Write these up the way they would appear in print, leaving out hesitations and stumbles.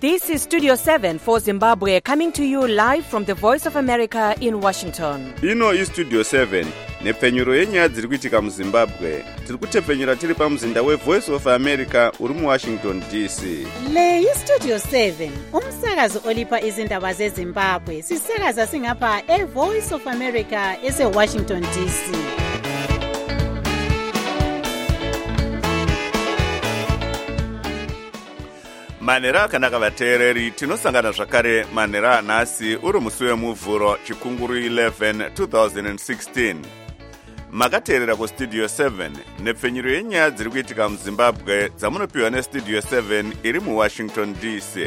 This is Studio 7 for Zimbabwe, coming to you live from the Voice of America in Washington. Ino is Studio 7, nepfenyuro yenyaya dziri kuitika muZimbabwe. Tiri kutepfenyura tiri pamuzinda weVoice of America uri muWashington DC. Le iStudio 7, umsakazo olipa izindaba zeZimbabwe. Sisakaza singapha eVoice of America eseWashington DC. Manhero akanaka vateereri, tinosangana zvakare manhero anhasi uri musi wemuvhuro chikunguru 11 2016. Makateerera kuStudio 7 nepfenyuro yenyaya dziri kuitika muZimbabwe dzamunopiwa neStudio 7 iri muWashington DC.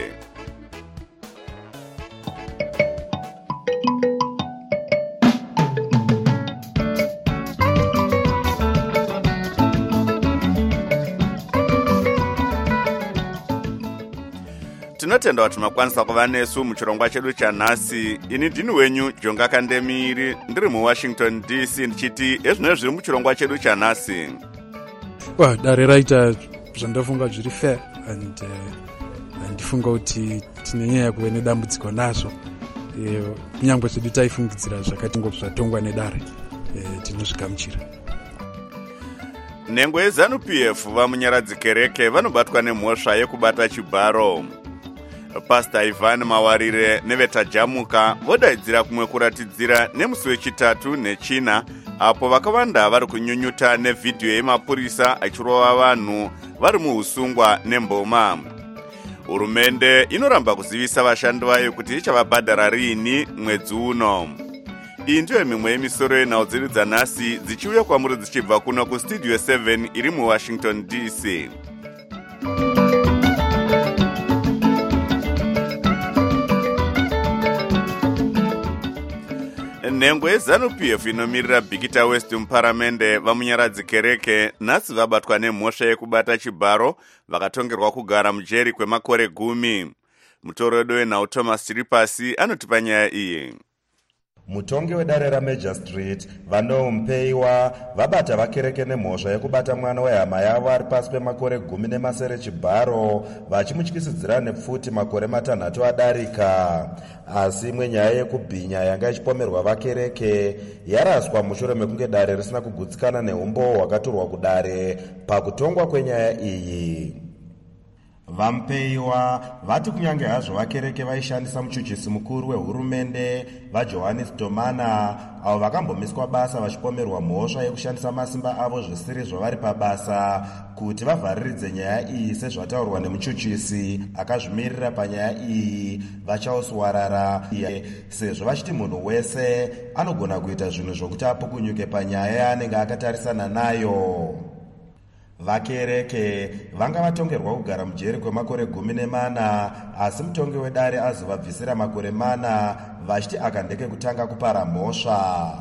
Tinotenda kuti makwanisa kuva nesu muchirongwa chedu chanhasi. Ini ndini wenyu Jonga Kandemiri, ndiri muWashington DC ndichiti ezvino zviri muchirongwa chedu chanhasi. Dare raita zvandafunga zviri fair and ndifunga kuti tine nyaya kuve nedambudziko nazvo. Kunyangwe zvedu taifungidzira zvakati zvatongwa nedare, tinozvigamuchira. Nhengo yeZANU-PF vamunyaradzi kereke vanobatwa nemhosva yekubata chibharo. Pastor Ivan Mawarire nevetajamuka vodaidzira kumwe kuratidzira nemusi wechitatu nechina, apo vakawanda vari kunyunyuta nevhidhiyo yemapurisa achirova vanhu vari muusungwa nemboma. Hurumende inoramba kuzivisa vashandi vayo kuti ichavabhadhara riini mwedzi uno. Iyi ndiyo mimwe yemisoro yenhau dzedu dzanhasi dzichiuya kwamuri dzichibva kuno kuStudio 7 iri muWashington DC. Nhengo yeZANU-PF inomirira Bhikita West muparamende vamunyaradzi kereke nhasi vabatwa nemhosva yekubata chibharo, vakatongerwa kugara mujeri kwemakore 10. Mutoredo wenhau Thomas Chiripasi anotipa nyaya iyi. Mutongi wedare raMajor Street Vano Mpeiwa vabata vakereke nemhosva yekubata mwana wehama yavo ari pasi pemakore 10 chibharo, vachimutyisidzira nepfuti makore 6 adarika. Asi imwe nyaya yekubhinya yanga ichipomerwa vakereke yaraswa mushure mekunge dare risina kugutsikana neumbo hwakatorwa kudare pakutongwa kwenyaya iyi. Vampeiwa vati kunyange hazvo vakereke vaishandisa muchuchisi mukuru wehurumende vaJohannes Domana, avo vakambomiswa basa vachipomerwa mhosva yekushandisa masimba avo zvisiri zvavari pabasa kuti vavhariridze nyaya iyi sezvataurwa nemuchuchisi akazvimirira panyaya iyi vachaoswarara, sezvo vachiti munhu wese anogona kuita zvinhu zvokuti apukunyuke panyaya yaanenge akatarisana nayo. Vakereke vanga vatongerwa kugara mujeri kwemakore 14, asi mutongi wedare azovabvisira makore 4 vachiti akandeke kutanga kupara mhosva.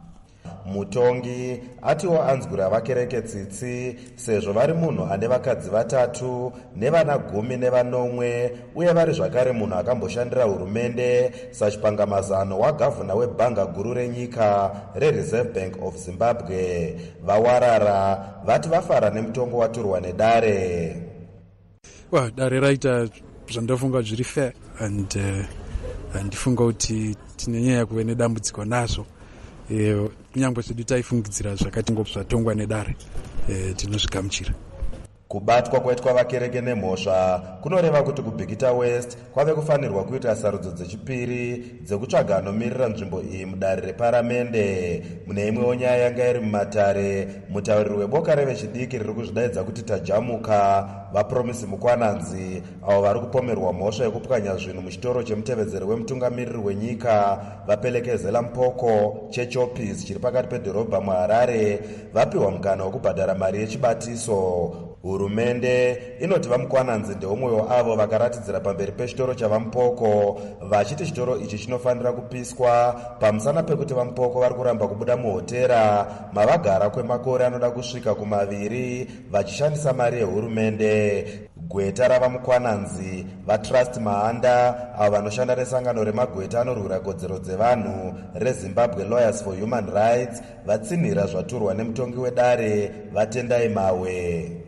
Mutongi atiwo anzwira vakereke tsitsi sezvo vari munhu ane vakadzi 3 nevana 19 uye vari zvakare munhu akamboshandira hurumende sachipangamazano wagavhuna webhanga guru renyika reReserve Bank of Zimbabwe. Vawarara vati vafara nemutongo waturwa nedare. Dare raita zvandafunga zviri fair and ndifunga kuti tine nyaya kuve nedambudziko nazvo. Kunyangwe zvedu taifungidzira zvakati zvatongwa nedare, tinozvigamuchira. Kubatwa kwaitwa vakereke nemhosva kunoreva kuti kuBhikita West kwave kufanirwa kuita sarudzo dzechipiri dzekutsvaga anomirira nzvimbo iyi mudare reparamende. Mune imwewo nyaya yanga iri mumatare, mutauriri weboka revechidiki riri kuzvidaidza kuti tajamuka vaPromisi Mukwananzi, avo vari kupomerwa mhosva yekupwanya zvinhu muchitoro chemutevedzeri wemutungamiriri wenyika vaPelekezela Mpoko cheChoppies chiri pakati pedhorobha muHarare, vapiwa mukana wekubhadhara mari yechibatiso. Hurumende inoti vaMukwananzi ndeumwe wavo vakaratidzira pamberi pechitoro chavaMupoko vachiti chitoro ichi chinofanira kupiswa pamusana pekuti vaMupoko vari kuramba kubuda muhotera mavagara kwemakore anoda kusvika 2 vachishandisa mari yehurumende. Gweta ravaMukwananzi vaTrust Mahanda, avo vanoshanda nesangano remagweta anorwira kodzero dzevanhu reZimbabwe Lawyers for Human Rights, vatsinhira zvaturwa nemutongi wedare vaTendai Mawe.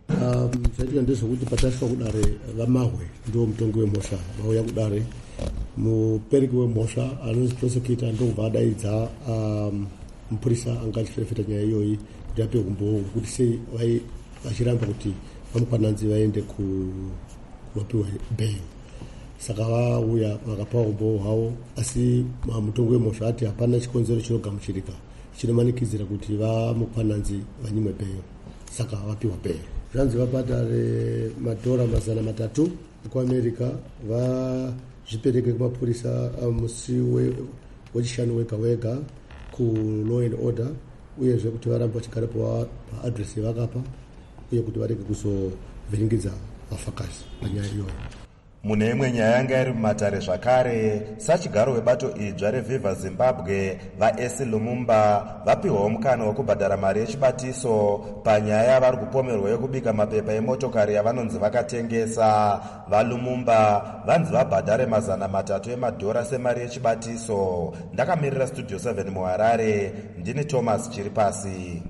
Zvaitika ndezvokuti patasvika kudare vamahwe ndo mutongi wemhosva vauya kudare. Mupereki wemhosva anonzi prosecutor ndobva adaidza mupurisa anga achirefeta nyaya iyoyi kuti ape umbowo kuti sei vachiramba kuti vamukwananzi vaende kuvapiwa bail. Saka vauya vakapa umbowo hwavo, asi mutongi wemhosva ati hapana chikonzero chinogamuchirika chinomanikidzira kuti vamukwananzi vanyimwe bail, saka vapiwa bail. Zvanzi vabhadhare madhora 300 ekuamerica vazvipereke kumapurisa musi wechishanu wega wega ku-law and order, uyezve kuti varambe vachigara paadresi yavakapa, uye kuti varege kuzovhiringidza vafakazi panyaya iyoyo. Mune imwe nyaya yanga iri mumatare zvakare, sachigaro webato idzva reViva Zimbabwe vaEsi Lumumba vapiwawo mukana wekubhadhara mari yechibatiso panyaya yavari kupomerwa yekubika mapepa emotokari yavanonzi vakatengesa. VaLumumba vanzi vabhadhare $300 emadhora semari yechibatiso. Ndakamirira Studio 7 muHarare, ndini Thomas Chiripasi.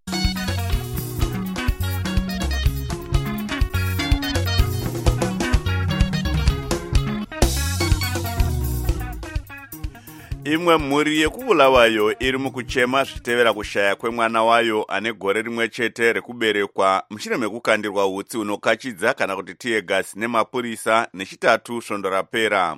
Imwe mhuri yekubulawayo iri mukuchema zvichitevera kushaya kwemwana wayo ane gore rimwe chete rekuberekwa mushure mekukandirwa hutsi unokachidza kana kuti tiegasi nemapurisa nechitatu svondo rapera.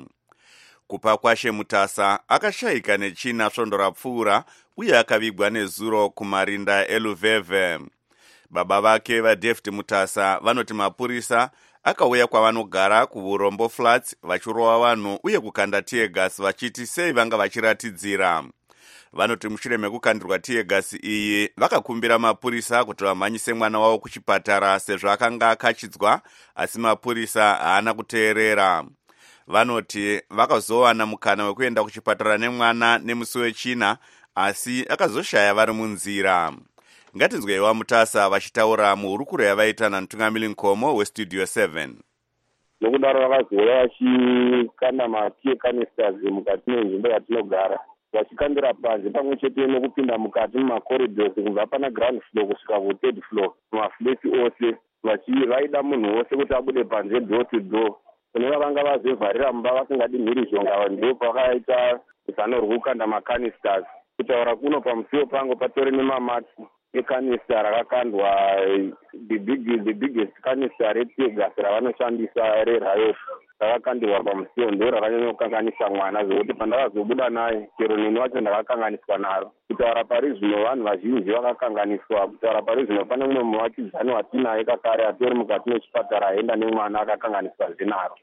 Kupa kwashe Mutasa akashayika nechina svondo rapfuura uye akavigwa nezuro kumarinda eLuveve. Baba vake vaDavid Mutasa vanoti mapurisa akauya kwavanogara kuUrombo Flats vachirova vanhu uye kukanda tiegasi vachiti sei vanga vachiratidzira. Vanoti mushure mekukandirwa tiegasi iyi vakakumbira mapurisa kuti vamhanyise mwana wavo kuchipatara sezvo akanga akachidzwa, asi mapurisa haana kuteerera. Vanoti vakazowana mukana wekuenda kuchipatara nemwana nemusi wechina, asi akazoshaya vari munzira. Ngatinzweiwa Mutasa vachitaura muhurukuro yavaita namutungamiri Nkomo weStudio 7. Nokudaro vakazouya vachikanda matiye canisters mukati menzvimbo yatinogara, vachikandira panze pamwe chete nokupinda mukati mumacorridors kubva pana ground floor kusvika kuthird floor, mumafleti ose, vaida munhu wose kuti abude panze door to door. Kune vavanga vazevharira mumba vasingadi mhirizhonga, ndo pakaita zano rokukanda macanisters. Kutaura kuno pamusiwo pangu patori nemamati ekanisa rakakandwa, the biggest kanisa retigasi ravanoshandisa rerayot rakakandirwa pamusiwo, ndo rakanyanya kukanganisa mwana zvokuti pandakazobuda naye chero nini wacho ndakakanganiswa naro. Kutaura pari zvino vanhu vazhinji vakakanganiswa. Kutaura pari zvino pane mumwe muvakidzani watinaye kakare atori mukati mechipatara aenda nemwana akakanganiswa zvinaro.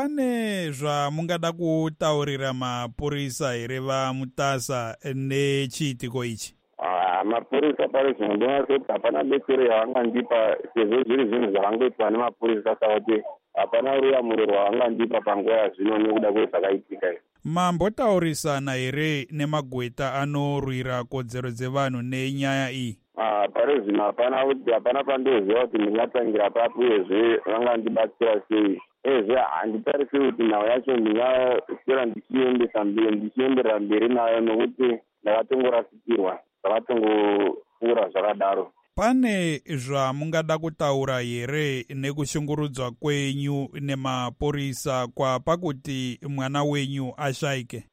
Pane zvamungada kutaurira mapurisa here vaMutasa nechiitiko ichi? Mapurisa pari zvino ndinoona kuti hapana betsero yavangandipa, sezvo zviri zvinhu zvakangoitwa nemapurisa, saka kuti hapana ruyamuro rwavangandipa panguva yazvino nekuda kwezvakaitika. Mambotaurisana here nemagweta anorwira kodzero dzevanhu nenyaya iyi? Pari zvino hapana pandoziva kuti ndingatangira papi uyezve vangandibatsira sei. Ezve handitarisi kuti nhau yacho ndingaswera ndichienderera mberi nayo nokuti ndakatongorasikirwa, zvakatongopfuura zvakadaro. Pane zvamungada kutaura here nekushungurudzwa kwenyu nemapurisa pakuti mwana wenyu ashayike?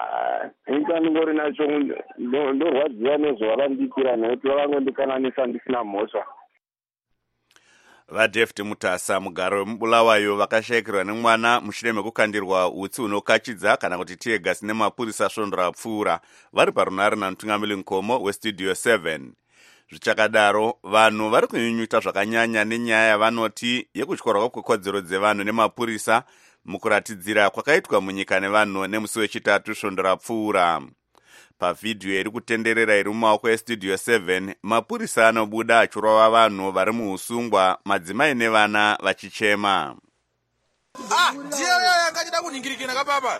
Nyika ndingori nacho ndorwadziwa nezvavandiitira nekuti vakangondikanganisa ndisina mhosva. VaDavid Mutasa mugaro wemubulawayo vakashayikirwa nemwana mushure mekukandirwa hutsi unokachidza kana kuti tiegasi nemapurisa svondo rapfuura vari parunare namutungamiri Nkomo weStudio 7. Zvichakadaro, vanhu vari kunyunyuta zvakanyanya nenyaya yavanoti yekutyorwa kwekodzero dzevanhu nemapurisa mukuratidzira kwakaitwa munyika nevanhu nemusi wechitatu svondo rapfuura. Pavhidhiyo iri kutenderera iri mumaoko eStudio 7, mapurisa anobuda achirova vanhu vari muusungwa, madzimai nevana vachichema. Ndiye yakachida kuningirikira kapapa.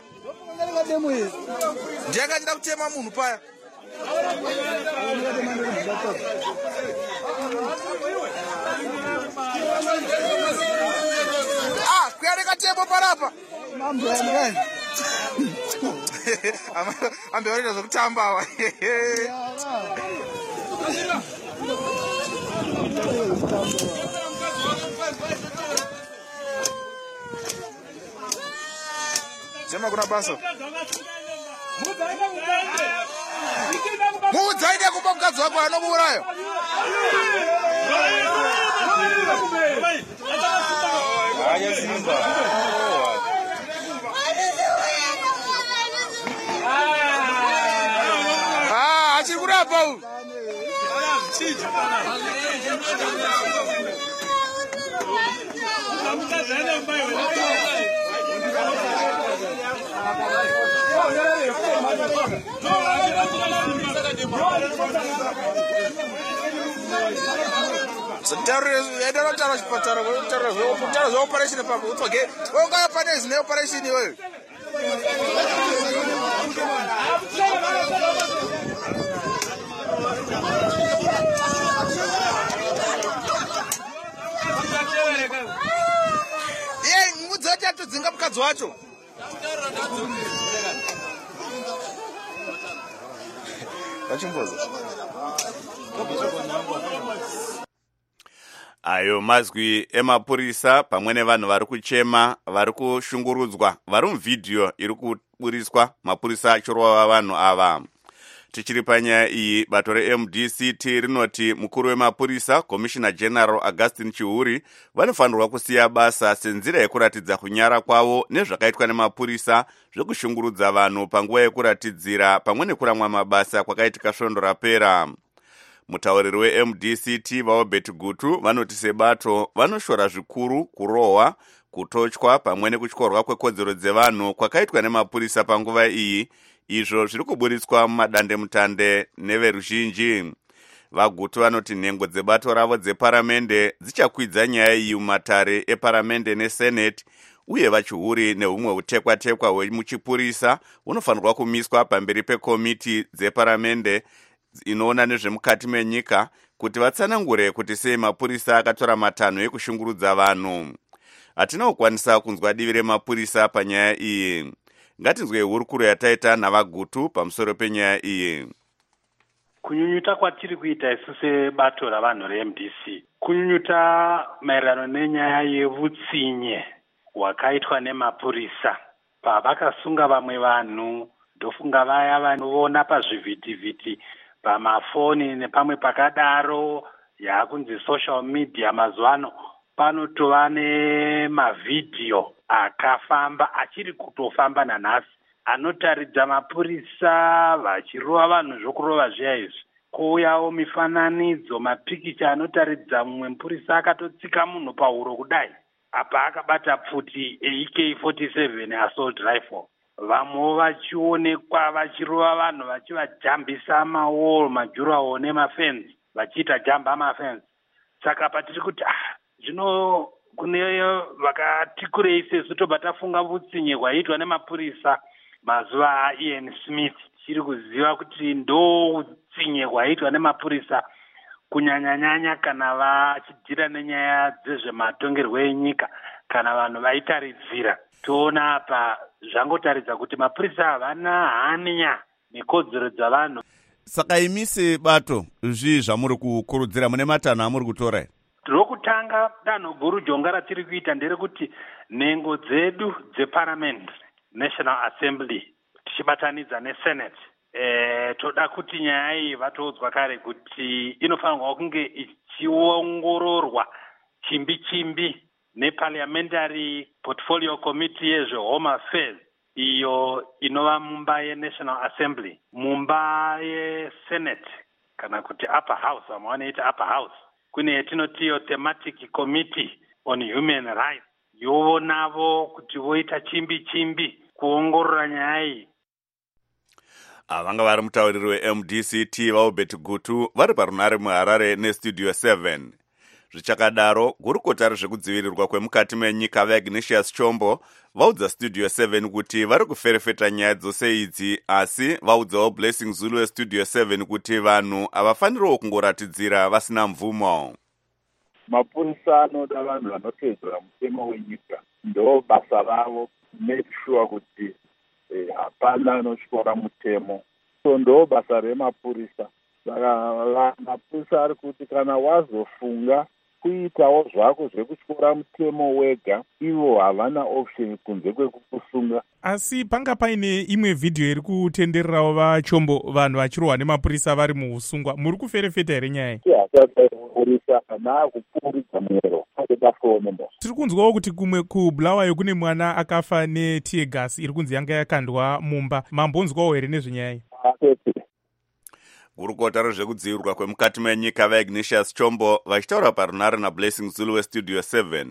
Ndiye yakachida kuchema munhu paya. Kuyareka tembo parapa. Ambe warida zvokutamba wa. Sema kuna basa. Muudzaide kupa mukadzi wako anomuurayo. Haya Simba. Achiri kurapa uyu. Edanotaura chipatara kutaura zveoperation papo utsvage weungaya pane zvine operation iweyo. Iye mudzi wacho atodzinga mukadzi wacho. Ayo mazwi emapurisa pamwe nevanhu vari kuchema, vari kushungurudzwa, vari muvhidhiyo iri kuburiswa mapurisa achirova vanhu ava. Tichiri panyaya iyi, bato reMDCT rinoti mukuru wemapurisa Commissioner General Augustine Chihuri vanofanirwa kusiya basa senzira yekuratidza kunyara kwavo nezvakaitwa nemapurisa zvekushungurudza vanhu panguva yekuratidzira pamwe nekuramwa mabasa kwakaitika svondo rapera. Mutauriri weMDCT vaObert Gutu vanoti sebato vanoshora zvikuru kurohwa, kutochwa pamwe nekutyorwa kwekodzero dzevanhu kwakaitwa nemapurisa panguva iyi, izvo zviri kuburitswa mumadandemutande neveruzhinji. VaGutu vanoti nhengo dzebato ravo dzeparamende dzichakwidza nyaya iyi mumatare eparamende neseneti, uye vaChihuri nehumwe hutekwa-tekwa hwemuchipurisa hunofanirwa kumiswa pamberi pekomiti dzeparamende inoona nezvemukati menyika kuti vatsanangure kuti sei mapurisa akatora matanho ekushungurudza vanhu. Hatina kukwanisa kunzwa divi remapurisa panyaya iyi. Ngatinzwe hurukuro yataita navaGutu pamusoro penyaya iyi. Kunyunyuta kwatiri kuita isu sebato ravanhu reMDC, kunyunyuta maererano nenyaya yevutsinye hwakaitwa nemapurisa pavakasunga vamwe vanhu. Ndofunga vaya vanoona pazvivhitivhiti pamafoni nepamwe pakadaro yakunzi social media mazuva ano, panotova nemavhidhiyo akafamba achiri kutofamba nanhasi anotaridza mapurisa vachirova vanhu zvokurova zviya izvi. Kouyawo mifananidzo, mapikicha anotaridza mumwe mupurisa akatotsika munhu pahuro kudai, apa akabata pfuti AK-47 assault rifle. Vamwewo vachionekwa vachirova vanhu vachivajambisa mawall, majurawo nemafenzi, vachiita jamba mafenzi. Saka patiri kuti zvino kune vakati kurei sesu tobva tafunga vutsinye hwaiitwa nemapurisa mazuva aIan Smith. Tiri kuziva kuti ndo utsinye hwaiitwa nemapurisa kunyanya-nyanya kana vachidhira nenyaya dzezvematongerwo enyika, kana vanhu vaitaridzira. Toona apa zvangotaridza kuti mapurisa havana hanya nekodzero dzavanhu. Saka imi sebato zvii zvamuri kukurudzira, mune matanho amuri kutora? Rokutanga danho guru jonga ratiri kuita nderekuti nhengo dzedu dzeparliament, National Assembly, tichibatanidza neSenate, toda kuti nyaya iyi vatoudzwa kare kuti inofanirwa kunge ichiongororwa chimbi-chimbi neParliamentary Portfolio Committee yezveHome Affairs, iyo inova mumba yeNational Assembly, mumba yeSenate kana kuti Upper House, vamwe vanoita Upper House. Kune yetinotiyo Thematic Committee on Human Rights, yonavo kuti voita chimbi-chimbi kuongorora nyaya iyi. Vanga vari mutauriri weMDCT vaObert Gutu vari parunare muHarare neStudio 7. Zvichakadaro, gurukota rezvekudzivirirwa kwemukati menyika vaIgnatius Chombo vaudza Studio 7 kuti vari kuferefeta nyaya dzose idzi, asi vaudzawo Blessing Zulu weStudio 7 kuti vanhu havafaniriwo kungoratidzira vasina mvumo. Mapurisa anoda vanhu vanotedzera mutemo wenyika, ndo basa ravo make sure kuti hapana anosvora mutemo. So ndo basa remapurisa. Saka mapurisa ari kuti kana wazofunga kuitawo zvako zvekutyora mutemo wega, ivo havana option kunze kwekukusunga. Asi panga paine imwe vhidhiyo iri kutendererawo vachombo vanhu vachirohwa nemapurisa vari muusungwa. Muri kuferefeta here nyaya? Mapurisa kana kupfuuridza mwero adebafonemba. Tiri kunzwawo kuti kumwe kuBulawayo kune mwana akafa netiye gasi iri kunzi yanga yakandwa mumba. Mambonzwawo here nezvenyaya? Gurukota rezvekudzivirwa kwemukati menyika vaIgnatius Chombo vachitaura parunare naBlessing Zulu weStudio 7.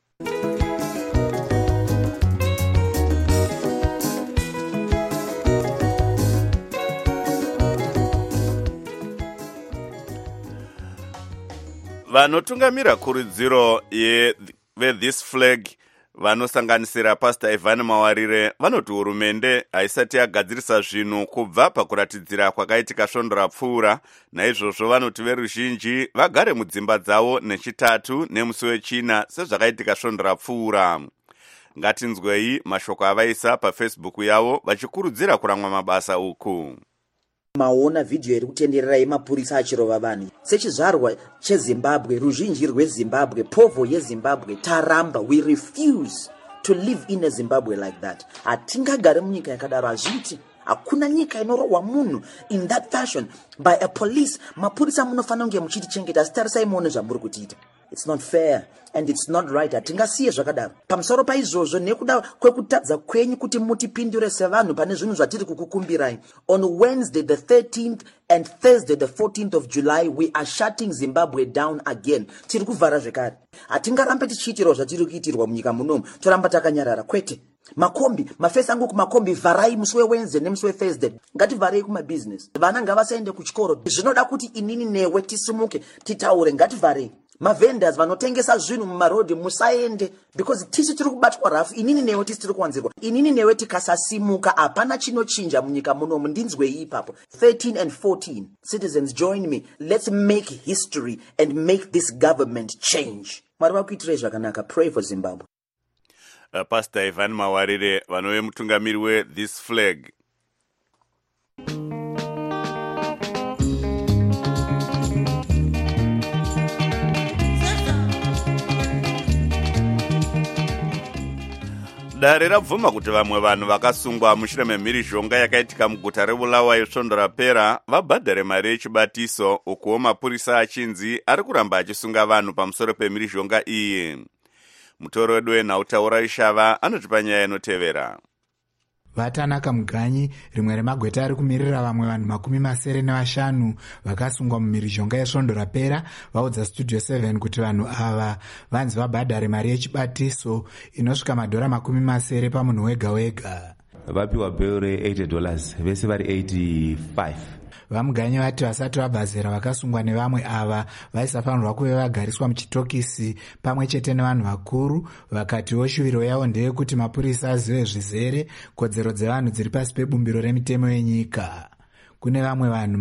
Vanotungamira kurudziro yeThis Flag vanosanganisira Pastor Ivan Mawarire vanoti hurumende haisati yagadzirisa zvinhu kubva pakuratidzira kwakaitika svondo rapfuura. Naizvozvo vanoti veruzhinji vagare mudzimba dzavo nechitatu nemusi wechina sezvakaitika svondo rapfuura. Ngatinzwei mashoko avaisa paFacebook yavo vachikurudzira kuramwa mabasa uku. Maona vhidhiyo iri kutenderera yemapurisa achirova vanhu sechizvarwa cheZimbabwe, ruzhinji rweZimbabwe, povo yeZimbabwe taramba. We refuse to live in a Zimbabwe like that. Hatingagare munyika yakadaro. Hazviti hakuna nyika inorohwa munhu in that fashion by a police. Mapurisa munofanira kunge muchitichengeta. Asi tarisai muone zvamuri kutiita. It's not fair and it's not right. Hatingasiye zvakadaro. Pamusoro paizvozvo nekuda kwekutadza kwenyu kuti mutipindure sevanhu pane zvinhu zvatiri kukukumbirai. On Wednesday the 13th and Thursday the 14th of July we are shutting Zimbabwe down again. Tiri kuvhara zvekare. Hatingarambe tichiitirawo zvatiri kuitirwa munyika munomu. Toramba takanyarara kwete. Makombi, mafesi angu kumakombi, varai musi weWednesday nemusi weThursday. Ngativharei kumabusiness. Vana ngavasaende kuchikoro. Zvinoda kuti inini newe tisimuke titaure, ngativharei. Mavendors vanotengesa zvinhu mumarodhi musaende because tisi tiri kubatwa rafu. Inini newe tisi tiri kuwanzirwa. Inini newe tikasasimuka hapana chinochinja munyika munomu. Ndinzwei ipapo. 13 and 14 citizens join me. Let's make history and make this government change. Mwari vakuitirei zvakanaka. Pray for Zimbabwe. Pastor Ivan Mawarire vanove mutungamiri weThis Flag. Dare rabvuma kuti vamwe vanhu vakasungwa mushure memhirizhonga yakaitika muguta reBulawayo svondo rapera vabhadhare mari yechibatiso, ukuwo mapurisa achinzi ari kuramba achisunga vanhu pamusoro pemhirizhonga iyi. Mutoro wedu wenhautaura ishava anotipa nyaya inotevera. Vatanaka Muganyi, rimwe remagweta ari kumirira vamwe vanhu 75 vakasungwa mumhirizhonga yesvondo rapera, vaudza Studio 7 kuti vanhu ava vanzi vabhadhare mari yechibatiso inosvika $70 pamunhu wega wega. Vapiwa bhero $80, vese vari 85. Vamuganyi vati vasati vabvazera vakasungwa nevamwe ava vaisafanirwa kuve vagariswa muchitokisi pamwe chete nevanhu vakuru. Vakatiwo shuviro yavo ndeyekuti mapurisa azive zvizere kodzero dzevanhu dziri pasi pebumbiro remitemo yenyika. Kune vamwe vanhu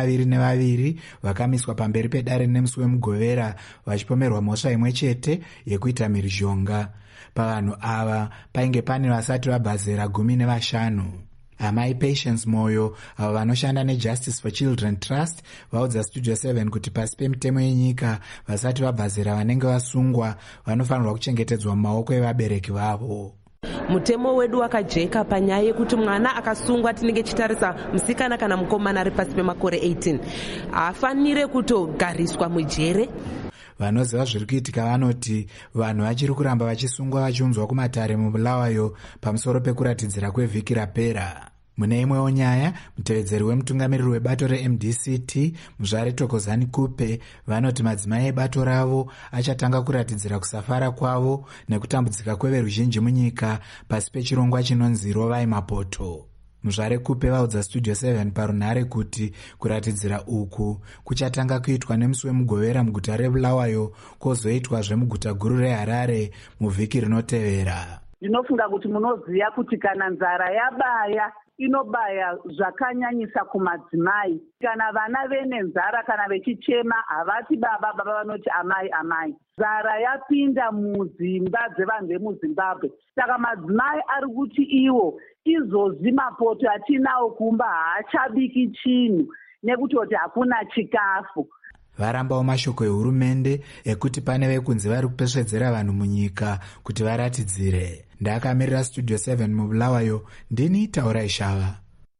22 vakamiswa pamberi pedare nemusi wemugovera vachipomerwa mhosva imwe chete yekuita mhirizhonga. Pavanhu ava painge pane vasati vabvazera 15. Amai Patience Moyo, avo vanoshanda neJustice for Children Trust, vaudza Studio 7 kuti pasi pemitemo yenyika vasati vabvazera vanenge vasungwa vanofanirwa kuchengetedzwa mumaoko evabereki vavo. Mutemo wedu wakajeka panyaya yekuti mwana akasungwa tinenge chitarisa musikana kana mukomana ari pasi pemakore 18 afanire kutogariswa mujere. Vanoziva zviri kuitika vanoti vanhu vachiri kuramba vachisungwa vachiunzwa kumatare muBulawayo pamusoro pekuratidzira kwevhiki rapera. Mune imwewo nyaya, mutevedzeri wemutungamiriri webato reMDCT Muzvare Thokozani Kupe vanoti madzimai ebato ravo achatanga kuratidzira kusafara kwavo nekutambudzika kweveruzhinji munyika pasi pechirongwa chinonzi Rovai Mapoto. Muzvare Kupe vaudza Studio 7 parunhare kuti kuratidzira uku kuchatanga kuitwa nemusi wemugovera muguta reBulawayo kwozoitwa zvemuguta guru reHarare muvhiki rinotevera. Ndinofunga kuti munoziva kuti kana nzara yabaya inobaya zvakanyanyisa kumadzimai. Kana vana vene nzara kana vechichema havati baba, baba vanoti amai amai. Nzara yapinda mudzimba dzevanhu vemuZimbabwe. Saka madzimai ari kuti iwo izvozvi mapoto atinawo kumba haachabiki chinhu nekuti kuti hakuna chikafu. varambawo mashoko ehurumende ekuti pane vekunzi vari kupesvedzera vanhu munyika kuti varatidzire. Ndakamirira Studio 7 mubulawayo, ndini Taurai Shava.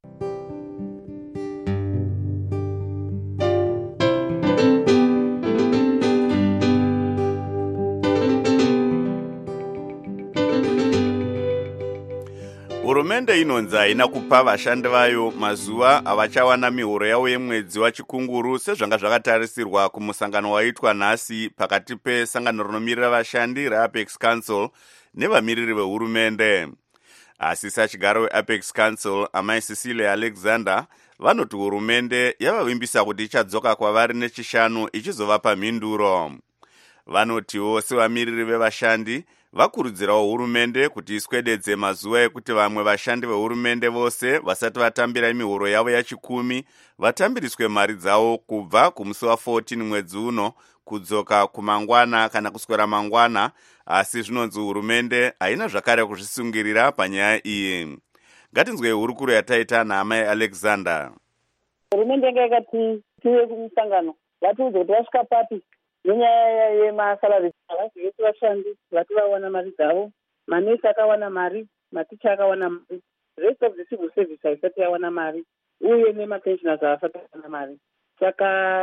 Hurumende inonzi haina kupa vashandi vayo mazuva avachawana mihoro yavo yemwedzi wachikunguru sezvanga zvakatarisirwa kumusangano waitwa nhasi pakati pesangano rinomirira vashandi reApex Council nevamiriri vehurumende. Asi sachigaro weApex Council amai Cecilia Alexander vanoti hurumende yavavimbisa kuti ichadzoka kwavari nechishanu ichizovapa mhinduro. Vanotiwo sevamiriri vevashandi vakurudzirawo hurumende kuti iswededze mazuva ekuti vamwe vashandi vehurumende vose vasati vatambira mihoro yavo ya10 vatambiriswe mari dzavo kubva kumusi wa14 mwedzi uno kudzoka kumangwana kana kuswera mangwana, asi zvinonzi hurumende haina zvakare kuzvisungirira panyaya iyi. Ngatinzwe hurukuro yataita naamai Alexander. Hurumende yanga yakati tive kumusangano vatiudze kuti vasvika papi nenyaya yemasalari avazivesi vashandi vati vawana mari dzavo. Manesi akawana mari, maticha akawana mari, rest of the civil service haisati yawana mari, uye nemapensioners havasati yawana mari. Saka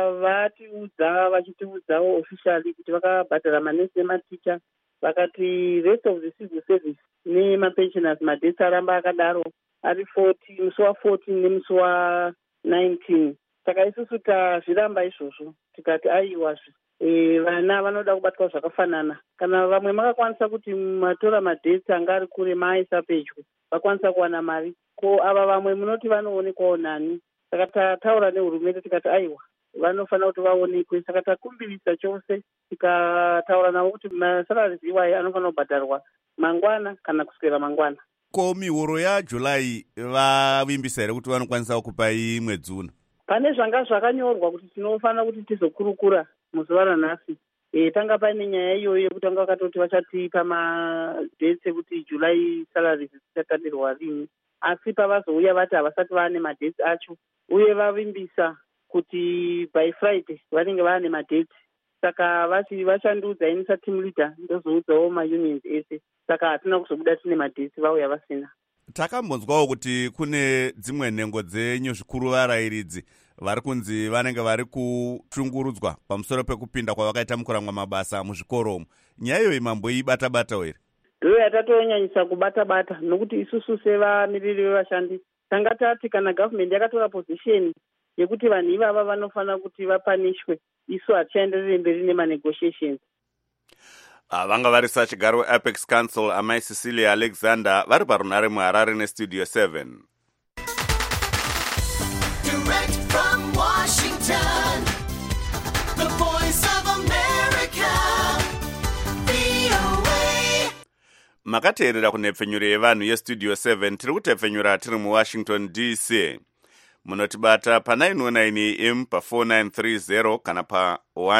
vachitiudzawo officially kuti vakabhadhara manesi nematicha, vakati rest of the civil service nemapensioners madhesi aramba akadaro ari 40 musi wa14 nemusi wa19. Saka isusu tazviramba izvozvo tikati aiwazve vana vanoda kubatwa zvakafanana. Kana vamwe makakwanisa kuti matora madhesi anga ari kure maaisa pedyo vakwanisa kuwana mari, ko ava vamwe munoti vanoonekwawo nani. Saka tataura nehurumende tikati aiwa vanofanira kuti vaonekwe. Saka takumbirisa chose tikataura navo kuti masalari iwayi anofanira kubhadharwa mangwana kana kuswera mangwana. Ko mihoro yaJulai vavimbisa here kuti vanokwanisa kupai mwedzi uno? Pane zvanga zvakanyorwa kuti tinofanira kuti tizokurukura muzuva ranhasi. Tanga paine nyaya iyoyo yekuti vanga vakatoti vachatipa madhesi ekuti July salary dzichatandirwa rini, asi pavazouya vati havasati vaane madhesi acho, uye vavimbisa kuti by Friday vanenge vaane madhesi. Saka vachandiudza inisa team leader ndozoudzawo maunions ese. Saka hatina kuzobuda tine madhesi vauya vasina. Takambonzwawo kuti kune dzimwe nhengo dzenyu zvikuru varairidzi vari kunzi vanenge vari kushungurudzwa pamusoro pekupinda kwavakaita mukuramwa mabasa muzvikoro umu. Nyaya iyoyi mamboibata-bata here? Ndiyo yatatonyanyisa kubata-bata, nokuti isusu sevamiriri vevashandi tanga tati kana government yakatora position yekuti vanhu ivava vanofanira kuti vapanishwe, isu hatichaenderere mberi nemanegotiations. Vanga vari sachigaro weApex Council amai Cecilia Alexander vari parunare muHarare neStudio 7. Direct from Washington, the voice of America, VOA. Makateerera kunhepfenyuro yevanhu yeStudio 7 tiri kutepfenyura tiri muWashington DC. Munotibata pa 919 AM pa 4930 kana pa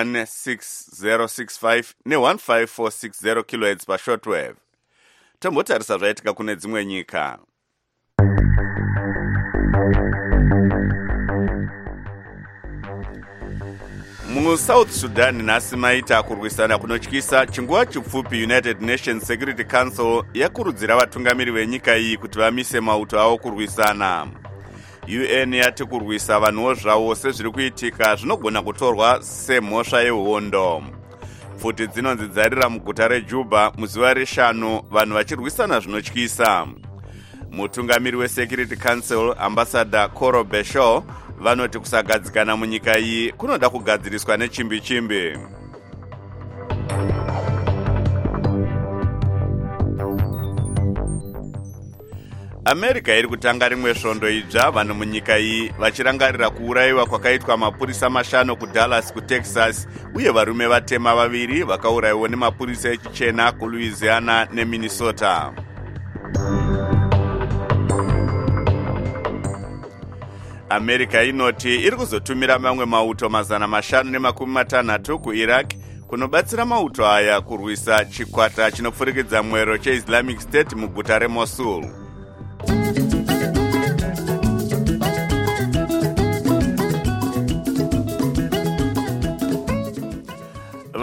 16065 ne 15460 kHz pa shortwave. Tombotarisa zvaitika kune dzimwe nyika. MuSouth Sudan nhasi maita kurwisana kunotyisa chinguva chipfupi United Nations Security Council yakurudzira vatungamiri venyika iyi kuti vamise mauto avo kurwisana. UN yati kurwisa vanhuwo zvavo sezviri kuitika zvinogona kutorwa semhosva yehondo. Pfuti dzinonzi dzarira muguta reJuba muzuva reshanu vanhu vachirwisana zvinotyisa. Mutungamiri weSecurity Council Ambassador Coro Beshaw vanoti kusagadzikana munyika iyi kunoda kugadziriswa nechimbi-chimbi. America iri kutanga rimwe svondo idzva vanhu munyika iyi vachirangarira kuurayiwa kwakaitwa mapurisa 5 kuDallas kuTexas uye varume vatema 2 vakaurayiwa nemapurisa echichena kuLouisiana neMinnesota. America inoti iri kuzotumira mamwe mauto 560 kuIraq kunobatsira mauto aya kurwisa chikwata chinopfurikidza mwero cheIslamic State muguta reMosul.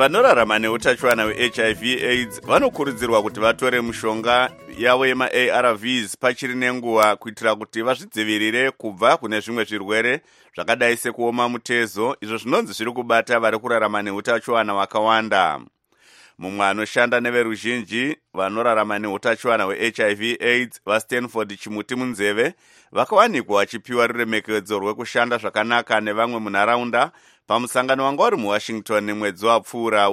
vanorarama neutachiwana hwehiv aids vanokurudzirwa kuti vatore mishonga yavo yemaarvs pachiri nenguva kuitira kuti vazvidzivirire kubva kune zvimwe zvirwere zvakadai sekuoma mutezo izvo zvinonzi zviri kubata vari kurarama neutachiwana hwakawanda. Mumwe anoshanda neveruzhinji vanorarama neutachiwana hwehiv aids vastanford chimuti munzeve vakawanikwa vachipiwa ruremekedzo rwekushanda zvakanaka nevamwe munharaunda pamusangano wanga uri muwashington nemwedzi wapfuura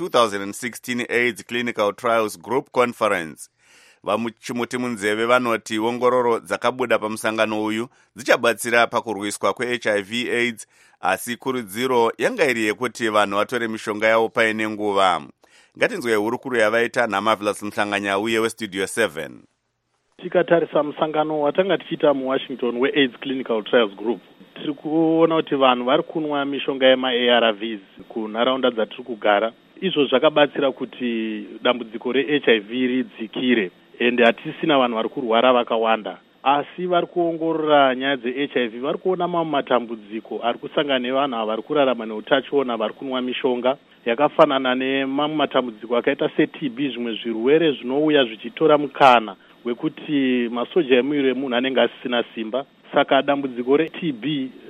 we2016 aids clinical trials group conference. Vachimuti munzeve vanoti ongororo dzakabuda pamusangano uyu dzichabatsira pakurwiswa kwehiv aids, asi kurudziro yanga iri yekuti vanhu vatore mishonga yavo paine nguva. Ngatinzwe hurukuru yavaita naMarvelous Mhlanganya uye westudio 7. Tikatarisa musangano watanga tichiita muwashington weaids clinical trials group, tiri kuona kuti vanhu vari kunwa mishonga yemaarvs kunharaunda dzatiri kugara. Izvo zvakabatsira kuti dambudziko rehiv ridzikire, ende hatisina vanhu vari kurwara vakawanda. Asi vari kuongorora nyaya dzehiv, vari kuona mamwe matambudziko ari kusangana nevanhu ava vari kurarama neutachiona vari kunwa mishonga yakafanana nemamwe matambudziko akaita seTB, zvimwe zvirwere zvinouya zvichitora mukana wekuti masoja emuviri wemunhu anenge asisina simba. Saka dambudziko reTB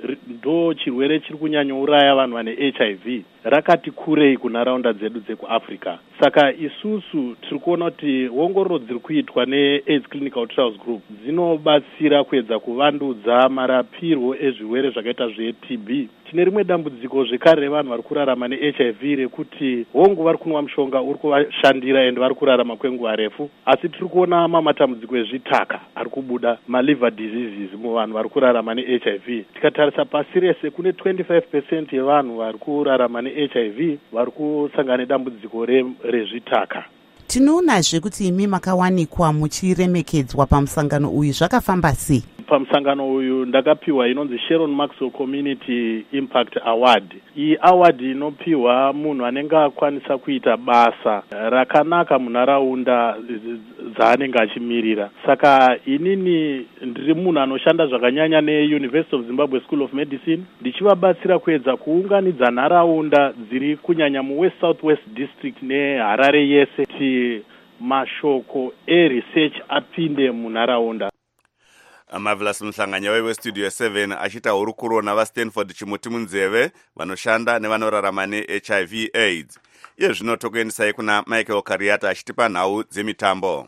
ndo chirwere chiri kunyanyouraya vanhu vane hiv rakati kurei kunharaunda dzedu dzekuAfrica. Saka isusu tiri kuona kuti ongororo dziri kuitwa neAIDS Clinical Trials Group dzinobatsira kuedza kuvandudza marapirwo ezvirwere zvakaita zveTB. Tine rimwe dambudziko zvekare revanhu vari kurarama nehiv rekuti hongu vari kunwa mushonga uri kuvashandira ende vari kurarama kwenguva refu, asi tiri kuona matambudziko ezvitaka ari kubuda, maliver diseases muvanhu vari kurarama nehiv. Tikatarisa pasi rese kune 25% yevanhu vari kurarama nehiv vari kusangana nedambudziko rezvitaka. Tinoonazve kuti imi makawanikwa muchiremekedzwa pamusangano uyu, zvakafamba sei? Pamusangano uyu ndakapiwa inonzi Sharon Maxwell Community Impact Award. Iyi award inopiwa munhu anenge akwanisa kuita basa rakanaka munharaunda dzaanenge achimirira. Saka inini ndiri munhu anoshanda zvakanyanya neUniversity of Zimbabwe School of Medicine, ndichivabatsira kuedza kuunganidza nharaunda dziri kunyanya muWest Southwest District neHarare yese kuti mashoko eresearch apinde munharaunda. Marvelous Mhlanganya westudio 7 achita hurukuro navastanford chimuti munzeve vanoshanda nevanorarama nehiv aids. Iye zvino tokuendesai kuna Michael Kariata achitipa nhau dzemitambo.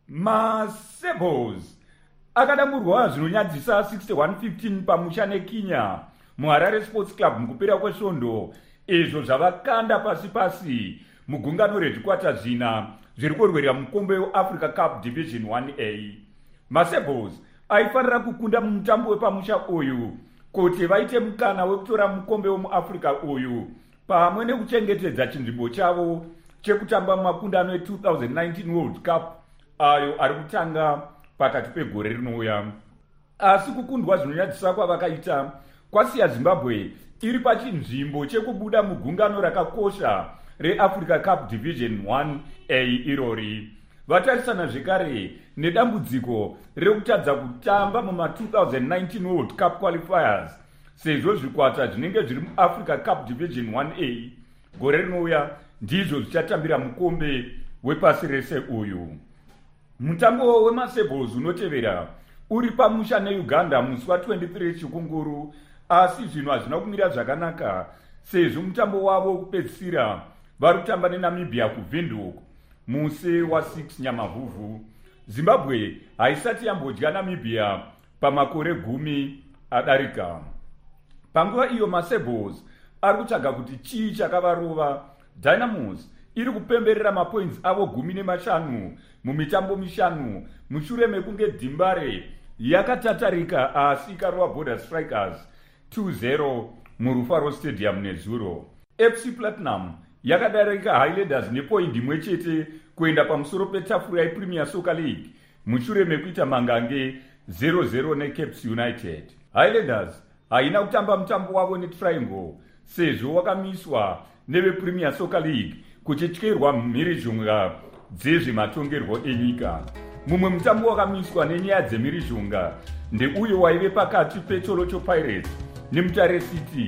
Masebos akadamburwa zvinonyadzisa 61-15 pamusha neKenya muHarare Sports Club mukupera kwesvondo, izvo zvavakanda pasi mugungano rezvikwata zvina zviri kurwira mukombe weAfrica Cup Division 1A. Masebos aifanira kukunda mumutambo wepamusha uyu kuti vaite mukana wekutora mukombe wemuAfrica uyu pamwe nekuchengetedza chinzvimbo chavo chekutamba mumakundano e2019 World Cup ayo ari kutanga pakati pegore rinouya. Asi kukundwa zvinonyadzisa kwavakaita kwasiya Zimbabwe iri pachinzvimbo chekubuda mugungano rakakosha reAfrica Cup Division 1A irori. Vatarisana zvekare nedambudziko rekutadza kutamba muma2019 World Cup qualifiers sezvo zvikwata zvinenge zviri muAfrica Cup Division 1A gore rinouya ndizvo zvichatambira mukombe wepasi rese uyu. Mutambo wemasebos unotevera uri pamusha neUganda musi wa23 chikunguru, asi zvino hazvina kumira zvakanaka sezvo mutambo wavo wekupedzisira vari kutamba neNamibia kuVindhoek musi wa6 Nyamavhuvhu. Zimbabwe haisati yambodya Namibia pamakore 10 adarika. Panguva iyo masebos ari kutsvaga kuti chii chakavarova. Dynamos iri kupemberera mapoints avo 15 mumitambo 5 mushure mekunge Dhimbare yakatatarika asi ikarova Border Strikers 2-0 muRufaro Stadium nezuro. FC Platinum yakadarika Highlanders nepoindi imwe chete kuenda pamusoro petafura yePremier Soccer League mushure mekuita mangange 0-0 neCapes United. Highlanders haina kutamba mutambo wavo neTriangle sezvo wakamiswa nevePremier Soccer League kuchityerwa mhirizhonga dzezvematongerwo enyika. Mumwe mutambo wakamiswa nenyaya dzemhirizhonga ndeuyo waive pakati peCholocho Pirates neMutare City